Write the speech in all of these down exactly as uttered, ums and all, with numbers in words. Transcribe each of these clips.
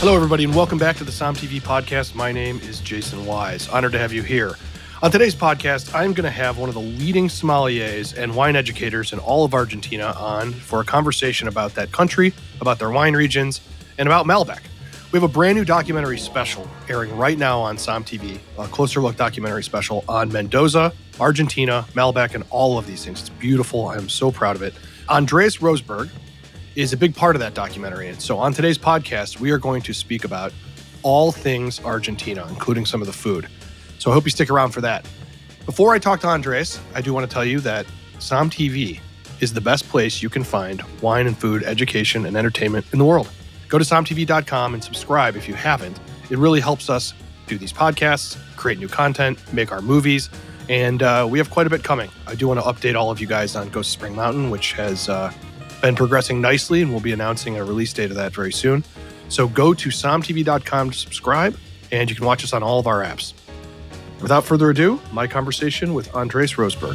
Hello, everybody, and welcome back to the Somm T V podcast. My name is Jason Wise. Honored to have you here. On today's podcast, I'm going to have one of the leading sommeliers and wine educators in all of Argentina on for a conversation about that country, about their wine regions, and about Malbec. We have a brand new documentary special airing right now on Somm T V, a closer look documentary special on Mendoza, Argentina, Malbec, and all of these things. It's beautiful. I'm so proud of it. Andreas Rosberg is a big part of that documentary. And so on today's podcast, we are going to speak about all things Argentina, including some of the food. So I hope you stick around for that. Before I talk to Andres, I do want to tell you that Somm T V is the best place you can find wine and food education and entertainment in the world. Go to somm t v dot com and subscribe if you haven't. It really helps us do these podcasts, create new content, make our movies, and uh, we have quite a bit coming. I do want to update all of you guys on Ghost of Spring Mountain, which has uh, been progressing nicely, and we'll be announcing a release date of that very soon. So go to somm t v dot com to subscribe, and you can watch us on all of our apps. Without further ado, my conversation with Andres Rosberg.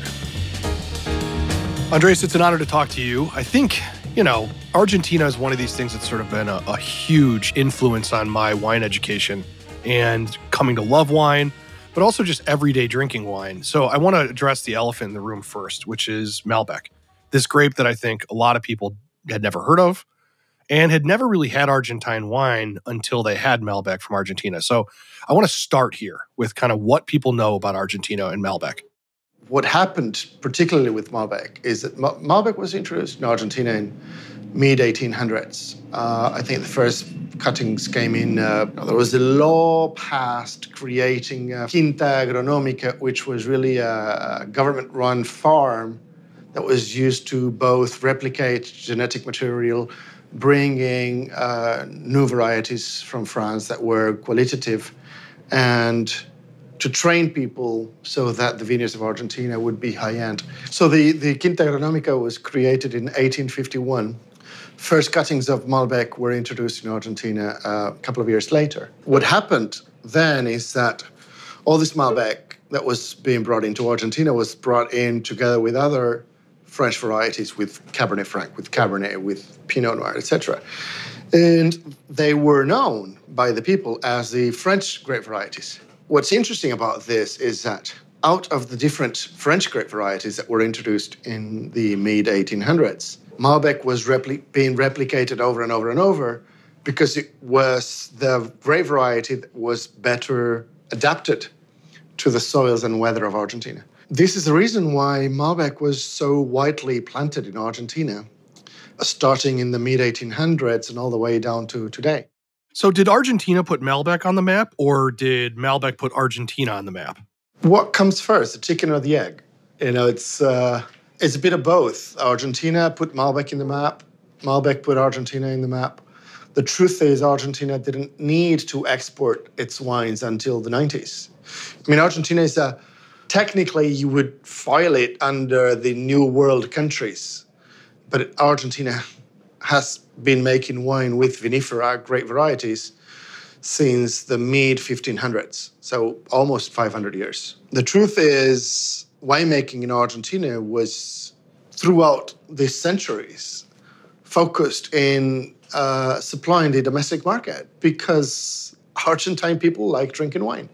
Andres, it's an honor to talk to you. I think, you know, Argentina is one of these things that's sort of been a, a huge influence on my wine education and coming to love wine, but also just everyday drinking wine. So I want to address the elephant in the room first, which is Malbec. This grape that I think a lot of people had never heard of and had never really had Argentine wine until they had Malbec from Argentina. So I want to start here with kind of what people know about Argentina and Malbec. What happened, particularly with Malbec, is that Malbec was introduced in Argentina in mid eighteen hundreds. Uh, I think the first cuttings came in, uh, there was a law passed creating a Quinta Agronómica, which was really a government-run farm that was used to both replicate genetic material, bringing uh, new varieties from France that were qualitative, and to train people so that the vineyards of Argentina would be high-end. So the, the Quinta Agronómica was created in eighteen fifty-one. First cuttings of Malbec were introduced in Argentina uh, a couple of years later. What happened then is that all this Malbec that was being brought into Argentina was brought in together with other French varieties, with Cabernet Franc, with Cabernet, with Pinot Noir, et cetera. And they were known by the people as the French grape varieties. What's interesting about this is that out of the different French grape varieties that were introduced in the mid eighteen hundreds, Malbec was repli- being replicated over and over and over because it was the grape variety that was better adapted to the soils and weather of Argentina. This is the reason why Malbec was so widely planted in Argentina, starting in the mid eighteen hundreds and all the way down to today. So did Argentina put Malbec on the map, or did Malbec put Argentina on the map? What comes first, the chicken or the egg? You know, it's uh, it's a bit of both. Argentina put Malbec in the map. Malbec put Argentina in the map. The truth is Argentina didn't need to export its wines until the nineties. I mean, Argentina is a... Technically, you would file it under the New World countries, but Argentina has been making wine with vinifera, grape varieties, since the mid fifteen hundreds, so almost five hundred years. The truth is, winemaking in Argentina was, throughout these centuries, focused in uh, supplying the domestic market because Argentine people like drinking wine.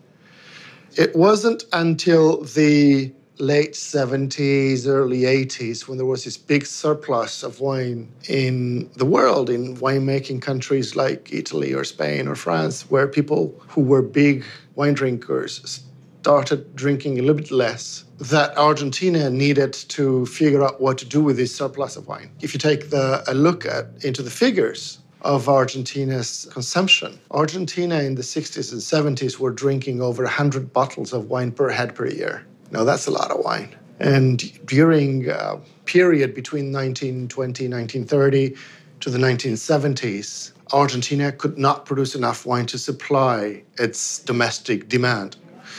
It wasn't until the late seventies, early eighties, when there was this big surplus of wine in the world, in winemaking countries like Italy or Spain or France, where people who were big wine drinkers started drinking a little bit less, that Argentina needed to figure out what to do with this surplus of wine. If you take the, a look at into the figures of Argentina's consumption, Argentina in the sixties and seventies were drinking over one hundred bottles of wine per head per year. Now, that's a lot of wine. And during a period between nineteen twenty, nineteen thirty to the nineteen seventies, Argentina could not produce enough wine to supply its domestic demand.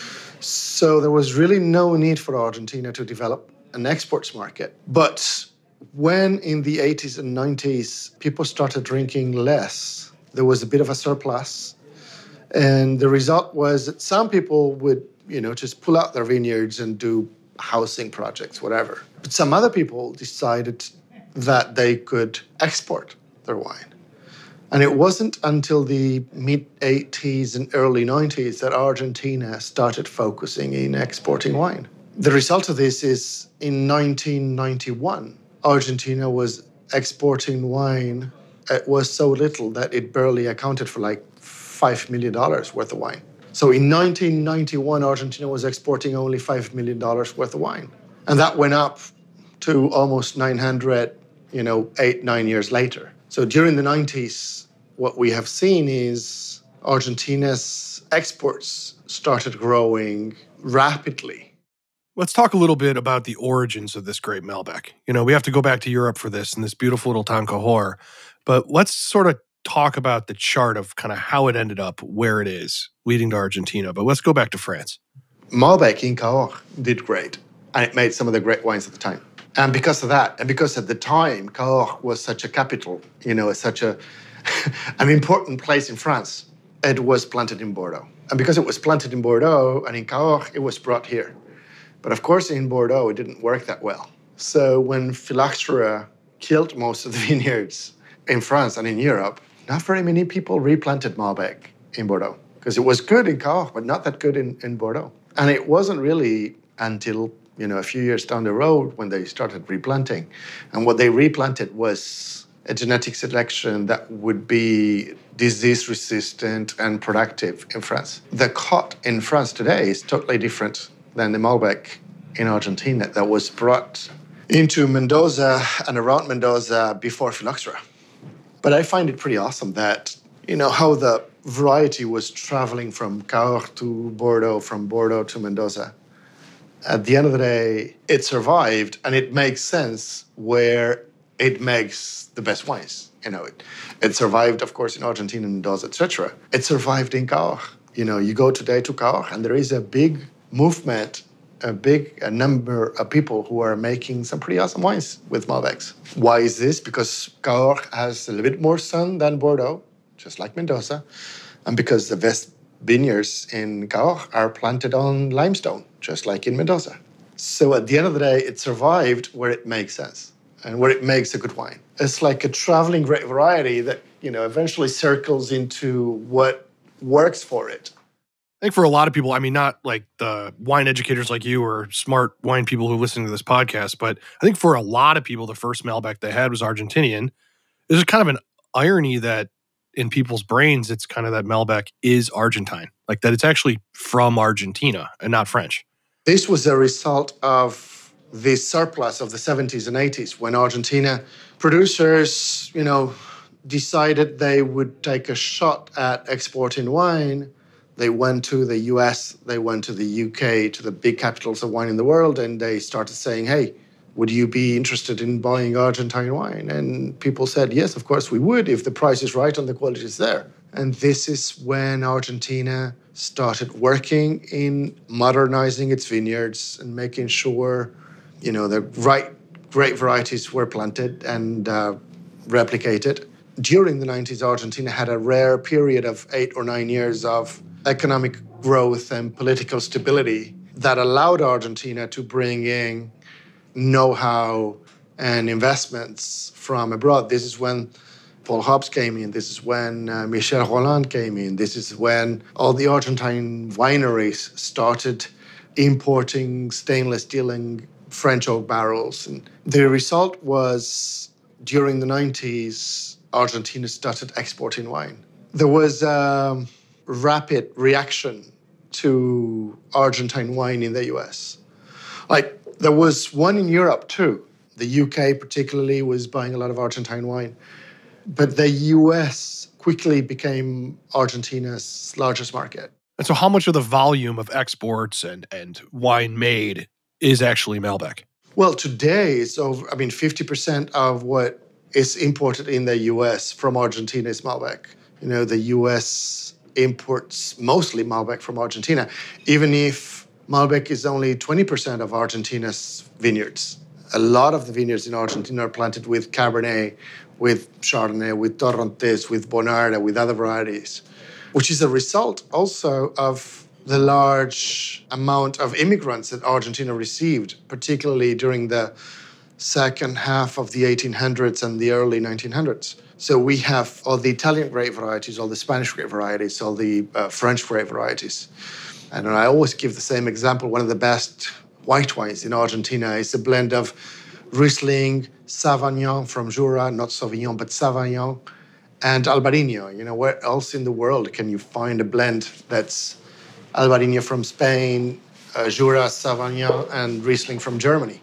So there was really no need for Argentina to develop an exports market. But when in the eighties and nineties, people started drinking less, there was a bit of a surplus. And the result was that some people would, you know, just pull out their vineyards and do housing projects, whatever. But some other people decided that they could export their wine. And it wasn't until the mid-eighties and early nineties that Argentina started focusing in exporting wine. The result of this is in nineteen ninety-one, Argentina was exporting wine. It was so little that it barely accounted for like five million dollars worth of wine. So in nineteen ninety-one, Argentina was exporting only five million dollars worth of wine. And that went up to almost nine hundred, you know, eight, nine years later. So during the nineties, what we have seen is Argentina's exports started growing rapidly. Let's talk a little bit about the origins of this great Malbec. You know, we have to go back to Europe for this in this beautiful little town, Cahors. But let's sort of talk about the chart of kind of how it ended up where it is, leading to Argentina. But let's go back to France. Malbec in Cahors did great, and it made some of the great wines at the time. And because of that, and because at the time, Cahors was such a capital, you know, such a an important place in France, it was planted in Bordeaux. And because it was planted in Bordeaux and in Cahors, it was brought here. But of course, in Bordeaux, it didn't work that well. So when phylloxera killed most of the vineyards in France and in Europe, not very many people replanted Malbec in Bordeaux because it was good in Cahors, but not that good in, in Bordeaux. And it wasn't really until, you know, a few years down the road when they started replanting. And what they replanted was a genetic selection that would be disease-resistant and productive in France. The Côte in France today is totally different than the Malbec in Argentina that was brought into Mendoza and around Mendoza before phylloxera. But I find it pretty awesome that, you know, how the variety was traveling from Cahors to Bordeaux, from Bordeaux to Mendoza. At the end of the day, it survived, and it makes sense where it makes the best wines. You know, it, it survived, of course, in Argentina, Mendoza, et cetera. It survived in Cahors. You know, you go today to Cahors, and there is a big movement, a big a number of people who are making some pretty awesome wines with Malbecs. Why is this? Because Cahors has a little bit more sun than Bordeaux, just like Mendoza, and because the best vineyards in Cahors are planted on limestone, just like in Mendoza. So at the end of the day, it survived where it makes sense and where it makes a good wine. It's like a traveling great variety that, you know, eventually circles into what works for it. I think for a lot of people, I mean, not like the wine educators like you or smart wine people who listen to this podcast, but I think for a lot of people, the first Malbec they had was Argentinian. There's kind of an irony that in people's brains, it's kind of that Malbec is Argentine, like that it's actually from Argentina and not French. This was a result of the surplus of the seventies and eighties when Argentina producers, you know, decided they would take a shot at exporting wine. They went to the U S, they went to the U K, to the big capitals of wine in the world, and they started saying, hey, would you be interested in buying Argentine wine? And people said, yes, of course we would, if the price is right and the quality is there. And this is when Argentina started working in modernizing its vineyards and making sure, you know, the right great varieties were planted and uh, replicated. During the nineties, Argentina had a rare period of eight or nine years of economic growth and political stability that allowed Argentina to bring in know-how and investments from abroad. This is when Paul Hobbs came in. This is when uh, Michel Rolland came in. This is when all the Argentine wineries started importing stainless steel and French oak barrels. And the result was, during the nineties, Argentina started exporting wine. There was a rapid reaction to Argentine wine in the U S. Like, there was one in Europe too. The U K particularly was buying a lot of Argentine wine. But the U S quickly became Argentina's largest market. And so how much of the volume of exports and, and wine made is actually Malbec? Well, today it's over, I mean, fifty percent of what is imported in the U S from Argentina is Malbec. You know, the U S imports mostly Malbec from Argentina, even if Malbec is only twenty percent of Argentina's vineyards. A lot of the vineyards in Argentina are planted with Cabernet, with Chardonnay, with Torrontés, with Bonarda, with other varieties, which is a result also of the large amount of immigrants that Argentina received, particularly during the second half of the eighteen hundreds and the early nineteen hundreds. So we have all the Italian grape varieties, all the Spanish grape varieties, all the uh, French grape varieties. And I always give the same example. One of the best white wines in Argentina is a blend of Riesling, Sauvignon from Jura, not Sauvignon, but Sauvignon, and Albarino. You know, where else in the world can you find a blend that's Albarino from Spain, uh, Jura, Sauvignon, and Riesling from Germany?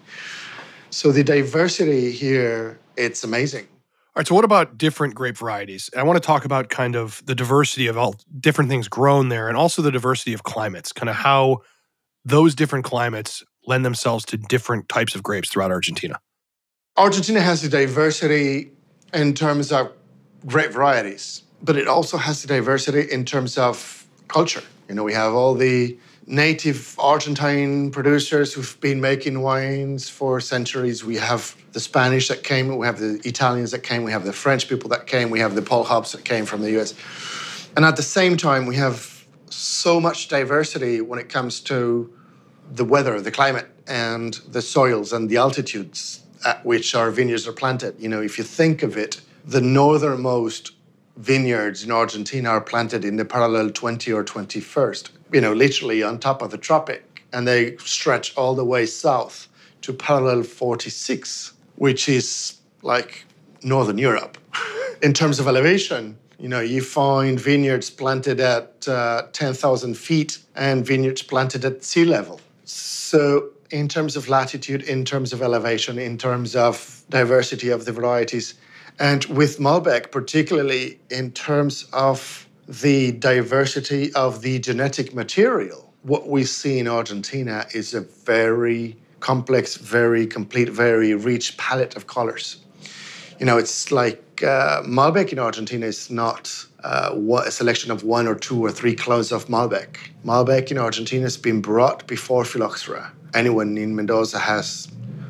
So the diversity here, it's amazing. All right, so what about different grape varieties? I want to talk about kind of the diversity of all different things grown there and also the diversity of climates, kind of how those different climates lend themselves to different types of grapes throughout Argentina. Argentina has the diversity in terms of grape varieties, but it also has the diversity in terms of culture. You know, we have all the native Argentine producers who've been making wines for centuries. We have the Spanish that came, we have the Italians that came, we have the French people that came, we have the Paul Hobbs that came from the U S. And at the same time, we have so much diversity when it comes to the weather, the climate, and the soils and the altitudes at which our vineyards are planted. You know, if you think of it, the northernmost vineyards in Argentina are planted in the parallel twenty or twenty-first, you know, literally on top of the tropic. And they stretch all the way south to parallel forty-six, which is like Northern Europe. In terms of elevation, you know, you find vineyards planted at uh, ten thousand feet and vineyards planted at sea level. So in terms of latitude, in terms of elevation, in terms of diversity of the varieties, and with Malbec, particularly in terms of the diversity of the genetic material, what we see in Argentina is a very complex, very complete, very rich palette of colors. You know, it's like uh, Malbec in Argentina is not uh, a selection of one or two or three clones of Malbec. Malbec in Argentina has been brought before Phylloxera. Anyone in Mendoza has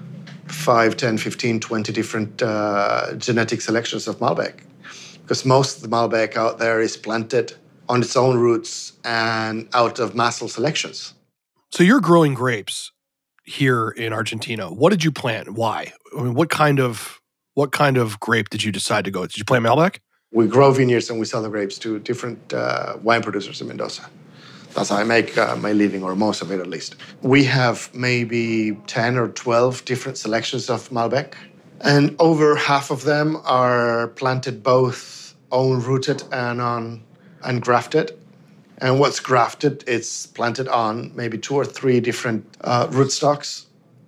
five, ten, fifteen, twenty different uh, genetic selections of Malbec, because most of the Malbec out there is planted on its own roots and out of massal selections. So you're growing grapes here in Argentina. What did you plant? Why? I mean, what kind of what kind of grape did you decide to go? Did you plant Malbec? We grow vineyards and we sell the grapes to different uh, wine producers in Mendoza. That's how I make uh, my living, or most of it at least. We have maybe ten or twelve different selections of Malbec, and over half of them are planted both own-rooted and on and grafted. And what's grafted, it's planted on maybe two or three different uh, rootstocks.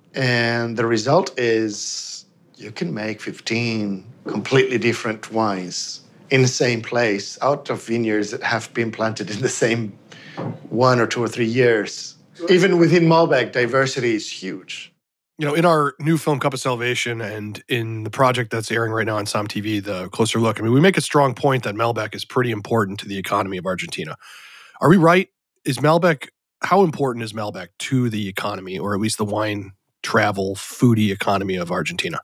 And the result is you can make fifteen completely different wines in the same place out of vineyards that have been planted in the same one or two or three years. Even within Malbec, diversity is huge. You know, in our new film, Cup of Salvation, and in the project that's airing right now on Som T V, The Closer Look, I mean, we make a strong point that Malbec is pretty important to the economy of Argentina. Are we right? Is Malbec, how important is Malbec to the economy, or at least the wine, travel, foodie economy of Argentina?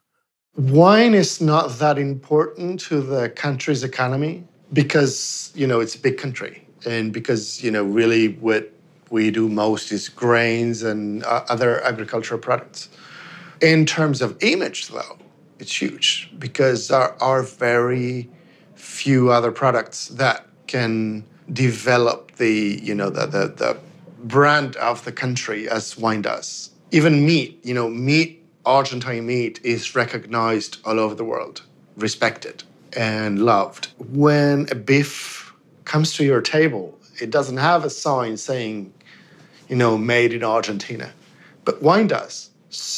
Wine is not that important to the country's economy because, you know, it's a big country. And because, you know, really what we do most is grains and uh, other agricultural products. In terms of image, though, it's huge because there are very few other products that can develop the, you know, the, the, the brand of the country as wine does. Even meat, you know, meat, Argentine meat is recognized all over the world, respected and loved. When a beef comes to your table, it doesn't have a sign saying, you know, made in Argentina, but wine does.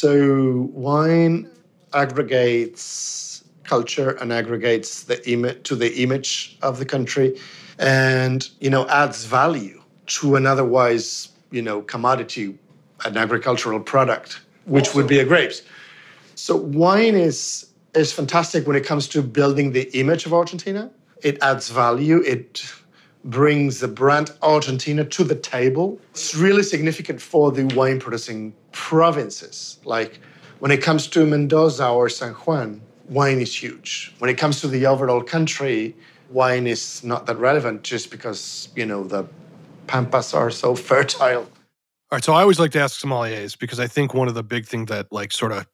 So wine aggregates culture and aggregates the image to the image of the country, and, you know, adds value to an otherwise, you know, commodity, an agricultural product, which also would be a grapes. So wine is is fantastic when it comes to building the image of Argentina. It adds value. It brings the brand Argentina to the table. It's really significant for the wine-producing provinces. Like when it comes to Mendoza or San Juan, wine is huge. When it comes to the overall country, wine is not that relevant just because, you know, the pampas are so fertile. All right, so I always like to ask sommeliers because I think one of the big things that like sort of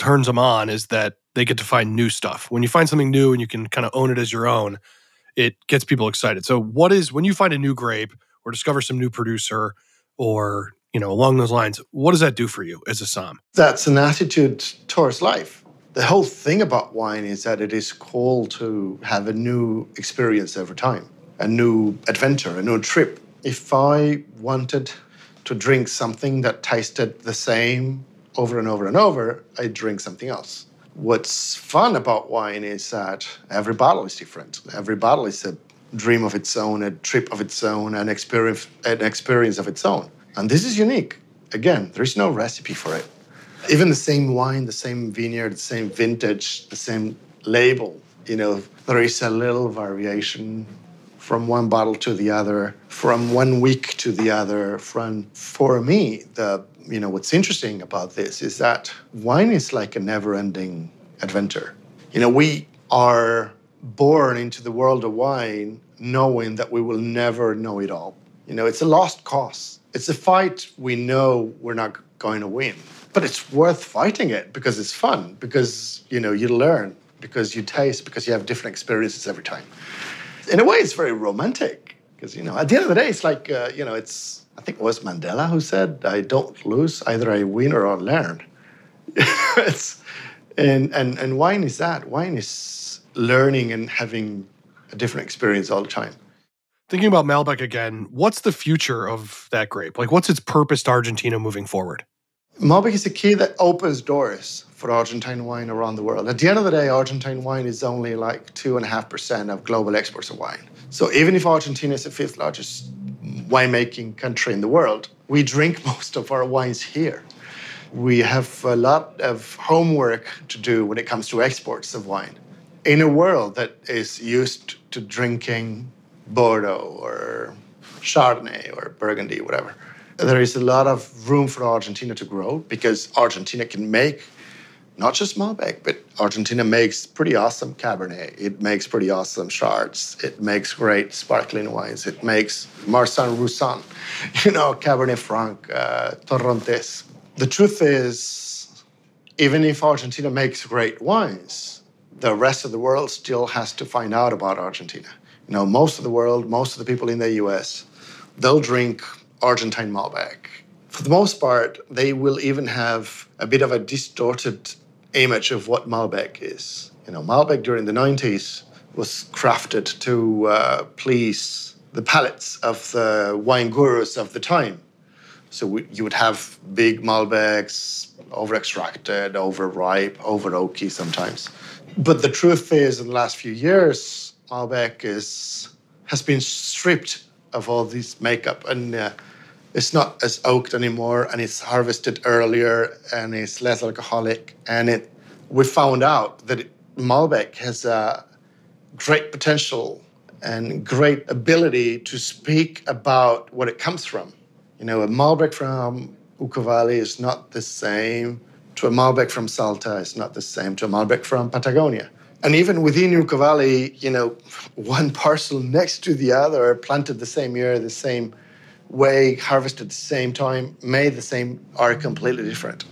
turns them on is that they get to find new stuff. When you find something new and you can kind of own it as your own, it gets people excited. So what is, when you find a new grape or discover some new producer or, you know, along those lines, what does that do for you as a som? That's an attitude towards life. The whole thing about wine is that it is called to have a new experience every time, a new adventure, a new trip. If I wanted to drink something that tasted the same over and over and over, I'd drink something else. What's fun about wine is that every bottle is different. Every bottle is a dream of its own, a trip of its own, an experience, an experience of its own. And this is unique. Again, there's no recipe for it. Even the same wine, the same vineyard, the same vintage, the same label, you know, there is a little variation from one bottle to the other, from one week to the other. From, for me, the you know, what's interesting about this is that wine is like a never-ending adventure. You know, we are born into the world of wine knowing that we will never know it all. You know, it's a lost cause. It's a fight we know we're not going to win. But it's worth fighting it because it's fun, because, you know, you learn, because you taste, because you have different experiences every time. In a way, it's very romantic because, you know, at the end of the day, it's like, uh, you know, it's, I think it was Mandela who said, I don't lose, either I win or I learn. it's, and, and, and wine is that. Wine is learning and having a different experience all the time. Thinking about Malbec again, what's the future of that grape? Like, what's its purpose to Argentina moving forward? Malbec is a key that opens doors for Argentine wine around the world. At the end of the day, Argentine wine is only like two and a half percent of global exports of wine. So even if Argentina is the fifth largest winemaking country in the world, we drink most of our wines here. We have a lot of homework to do when it comes to exports of wine. In a world that is used to drinking Bordeaux or Chardonnay or Burgundy, whatever, there is a lot of room for Argentina to grow because Argentina can make not just Malbec, but Argentina makes pretty awesome Cabernet. It makes pretty awesome Chards. It makes great sparkling wines. It makes Marsanne Roussanne, you know, Cabernet Franc, uh, Torrontés. The truth is, even if Argentina makes great wines, the rest of the world still has to find out about Argentina. You know, most of the world, most of the people in the U S, they'll drink Argentine Malbec. For the most part, they will even have a bit of a distorted image of what Malbec is. You know, Malbec during the nineties was crafted to uh, please the palates of the wine gurus of the time. So we, you would have big Malbecs, over-extracted, over-ripe, over-oaky sometimes. But the truth is, in the last few years, Malbec is has been stripped of all this makeup, and uh, it's not as oaked anymore, and it's harvested earlier, and it's less alcoholic. And it, we found out that it, Malbec has a great potential and great ability to speak about what it comes from. You know, a Malbec from Uco Valley is not the same to a Malbec from Salta. It's not the same to a Malbec from Patagonia. And even within Uco Valley, you know, one parcel next to the other, planted the same year, the same way, harvested at the same time, made the same, are completely different.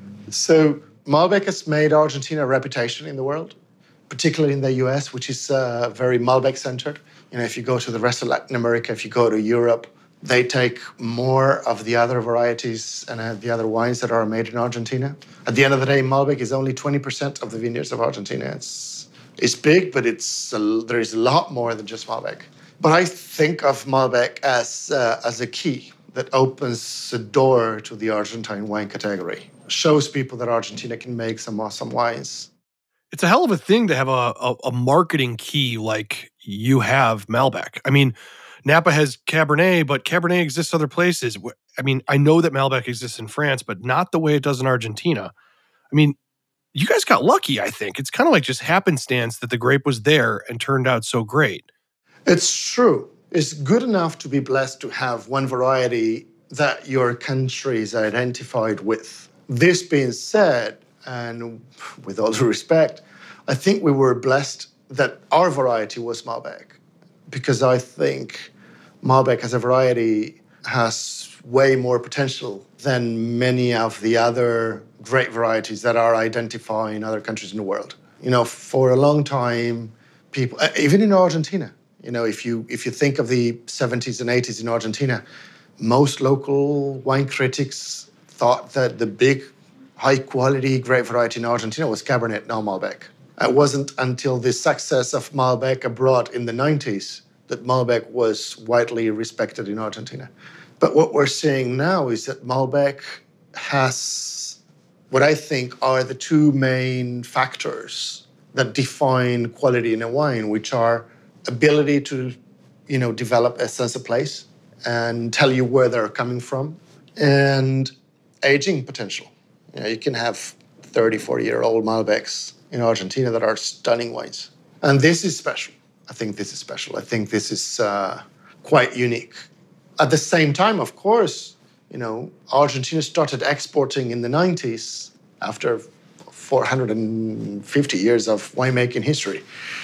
So Malbec has made Argentina a reputation in the world, particularly in the U S, which is uh, very Malbec-centered. You know, if you go to the rest of Latin America, if you go to Europe, they take more of the other varieties and uh, the other wines that are made in Argentina. At the end of the day, Malbec is only twenty percent of the vineyards of Argentina. It's, it's big, but it's a, there is a lot more than just Malbec. But I think of Malbec as, uh, as a key that opens the door to the Argentine wine category, shows people that Argentina can make some awesome wines. It's a hell of a thing to have a, a, a marketing key like you have Malbec. I mean, Napa has Cabernet, but Cabernet exists other places. I mean, I know that Malbec exists in France, but not the way it does in Argentina. I mean, you guys got lucky, I think. It's kind of like just happenstance that the grape was there and turned out so great. It's true. It's good enough to be blessed to have one variety that your country is identified with. This being said, and with all due respect, I think we were blessed that our variety was Malbec, because I think Malbec as a variety has way more potential than many of the other great varieties that are identified in other countries in the world. You know, for a long time, people, even in Argentina, you know, if you if you think of the seventies and eighties in Argentina, most local wine critics thought that the big, high-quality grape variety in Argentina was Cabernet, not Malbec. It wasn't until the success of Malbec abroad in the nineties that Malbec was widely respected in Argentina. But what we're seeing now is that Malbec has what I think are the two main factors that define quality in a wine, which are ability to, you know, develop a sense of place and tell you where they're coming from, and aging potential. You know, you can have thirty, forty-year-old Malbecs in Argentina that are stunning wines. And this is special. I think this is special. I think this is uh, quite unique. At the same time, of course, you know, Argentina started exporting in the nineties after four hundred fifty years of winemaking history.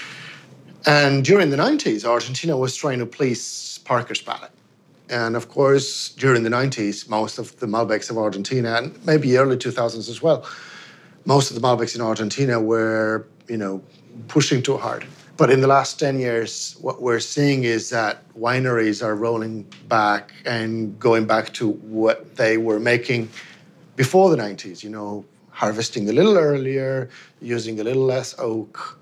And during the nineties, Argentina was trying to please Parker's palate. And of course, during the nineties, most of the Malbecs of Argentina, and maybe early two thousands as well, most of the Malbecs in Argentina were, you know, pushing too hard. But in the last ten years, what we're seeing is that wineries are rolling back and going back to what they were making before the nineties, you know, harvesting a little earlier, using a little less oak,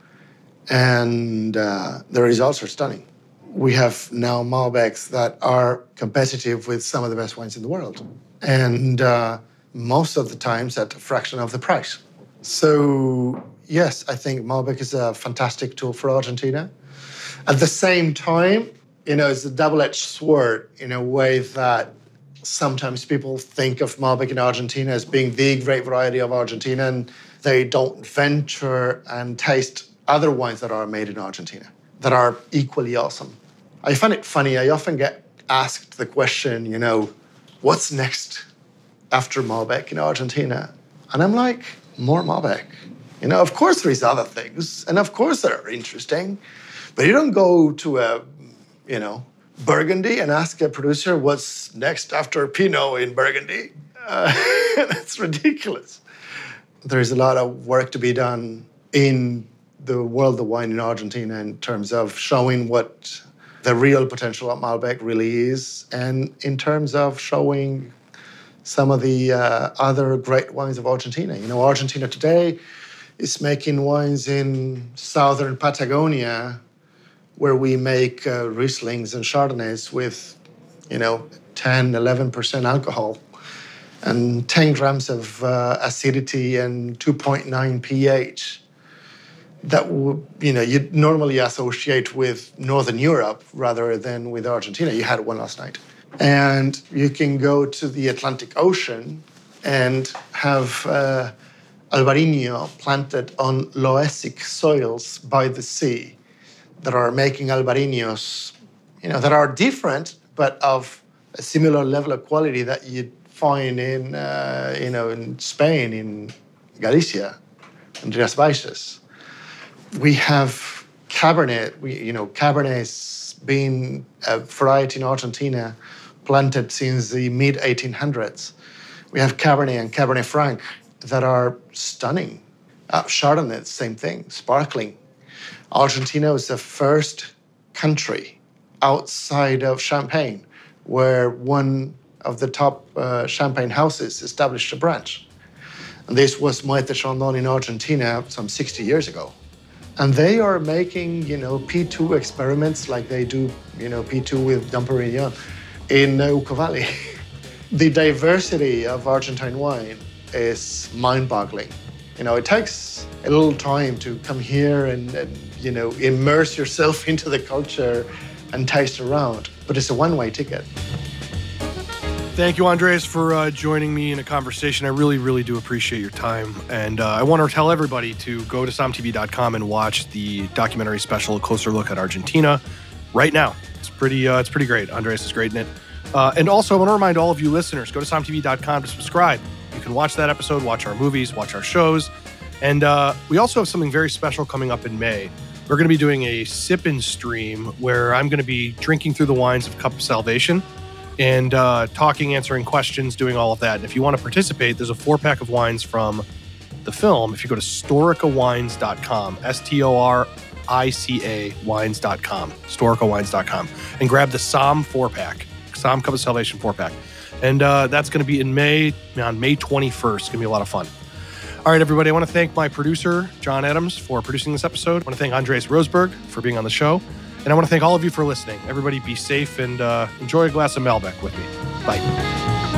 and uh, the results are stunning. We have now Malbecs that are competitive with some of the best wines in the world, and uh, most of the times at a fraction of the price. So yes, I think Malbec is a fantastic tool for Argentina. At the same time, you know, it's a double-edged sword in a way that sometimes people think of Malbec in Argentina as being the great variety of Argentina, and they don't venture and taste other wines that are made in Argentina that are equally awesome. I find it funny. I often get asked the question, you know, what's next after Malbec in Argentina? And I'm like, more Malbec. You know, of course there's other things, and of course they're interesting, but you don't go to a, you know, Burgundy and ask a producer what's next after Pinot in Burgundy. Uh, that's ridiculous. There's a lot of work to be done in the world of wine in Argentina in terms of showing what the real potential of Malbec really is, and in terms of showing some of the uh, other great wines of Argentina. You know, Argentina today is making wines in southern Patagonia where we make uh, Rieslings and Chardonnays with, you know, ten, eleven percent alcohol and ten grams of uh, acidity and two point nine pH that, you know, you'd normally associate with Northern Europe rather than with Argentina. You had one last night. And you can go to the Atlantic Ocean and have uh, Albarino planted on loessic soils by the sea that are making Albarinos, you know, that are different, but of a similar level of quality that you'd find in, uh, you know, in Spain, in Galicia, in Rías Baixas. We have Cabernet. We, you know, Cabernet's been a variety in Argentina planted since the mid eighteen hundreds. We have Cabernet and Cabernet Franc that are stunning. Uh, Chardonnay, same thing, sparkling. Argentina was the first country outside of Champagne where one of the top uh, champagne houses established a branch. And this was Moët Chandon in Argentina some sixty years ago. And they are making, you know, P two experiments like they do, you know, P two with Dom Perignon in Uco Valley. The diversity of Argentine wine is mind-boggling. You know, it takes a little time to come here and, and, you know, immerse yourself into the culture and taste around, but it's a one-way ticket. Thank you, Andres, for uh, joining me in a conversation. I really, really do appreciate your time. And uh, I want to tell everybody to go to som t v dot com and watch the documentary special, A Closer Look at Argentina, right now. It's pretty uh, it's pretty great. Andres is great in it. Uh, and also, I want to remind all of you listeners, go to som t v dot com to subscribe. You can watch that episode, watch our movies, watch our shows. And uh, we also have something very special coming up in May. We're going to be doing a sip and stream where I'm going to be drinking through the wines of Cup of Salvation. and uh, talking, answering questions, doing all of that. And if you want to participate, there's a four-pack of wines from the film. If you go to storica wines dot com, S T O R I C A wines dot com, storica wines dot com, and grab the Psalm four-pack, Psalm Cup of Salvation four-pack. And uh, that's going to be in May, on May twenty-first. It's going to be a lot of fun. All right, everybody, I want to thank my producer, John Adams, for producing this episode. I want to thank Andreas Rosberg for being on the show. And I want to thank all of you for listening. Everybody be safe and uh, enjoy a glass of Malbec with me. Bye.